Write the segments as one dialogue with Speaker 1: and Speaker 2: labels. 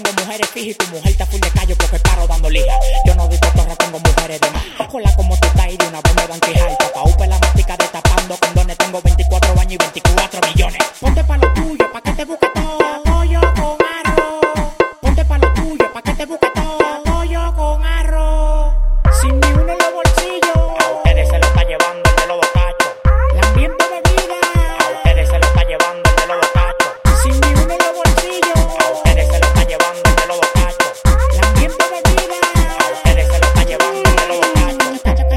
Speaker 1: tengo mujeres fijas y tu mujer está full de callo porque paro dando lija. Yo no doy cotorra, tengo mujeres de más. Hola, como tú estás y de una vez me van a quejar. Papá Upe la mastica destapando condones. Tengo 24 años y 24 millones. Ponte pa' lo tuyo, pa' que te busque todo. Pollo con arroz. Ponte pa' lo tuyo, pa' que te busque todo. Pollo con arroz. Sin ni uno en los bolsillos. A ustedes se lo está llevando el de los bocachos. La ambiente bebida. A ustedes se lo está llevando el de los bocachos. Sin ni uno en los bolsillos. A ustedes se lo está llevando el de los bocachos. La ambiente bebida. A ustedes se lo está llevando el de los bocachos.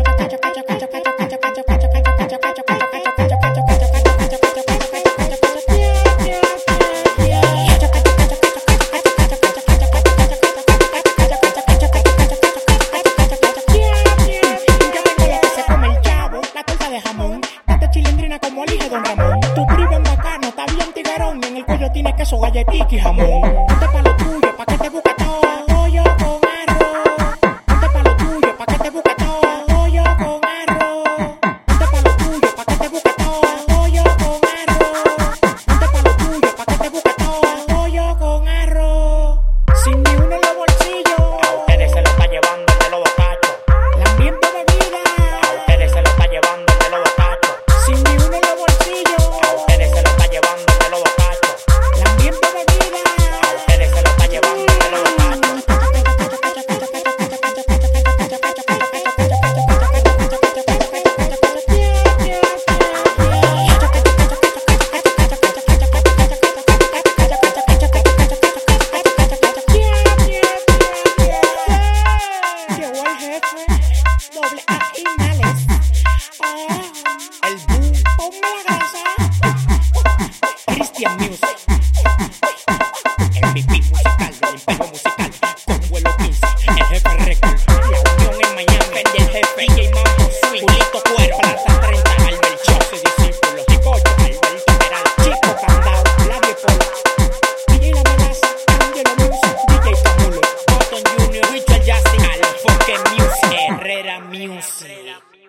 Speaker 1: Como elige Don Ramón. Tu primo en bacano, está bien tiguerón. En el cuello tiene queso, galletica y jamón. Ponte pa' lo tuyo, pa' que te busque todo. Pollo con arroz. Ponte pa' lo tuyo, pa' que te busque todo. Pollo con arroz. Ponte pa' lo tuyo, pa' que te busque todo. Pollo con arroz. Ponte pa' lo tuyo, pa' que te busque todo. Pollo con arroz. Sin ni uno en los bolsillos. A ustedes se lo está llevando el de los bocachos. La ambiente bebida. A ustedes se lo está llevando el de los bocachos. Sin ni uno en los bolsillos. A ustedes se lo está llevando el de los bocachos. La ambiente bebida. A ustedes se lo está llevando el de los bocachos. Llegó el jefe, doble A y males. El boom, ponme la grasa. Christian Music. MVP musical del imperio musical. Con vuelo 15, el jefe record. La unión en Miami, vende el jefe. DJ Mambo, Swing, Pulito Cuero. Plaza 30, Albert Chose, discípulos. Chicocho, Alberto Peral. Chico Candao, Labio Polo. DJ La Amenaza, Angelo Music. DJ Camulo, Cotton Junior, Richard Jackson, Alfonso Music, Herrera Music.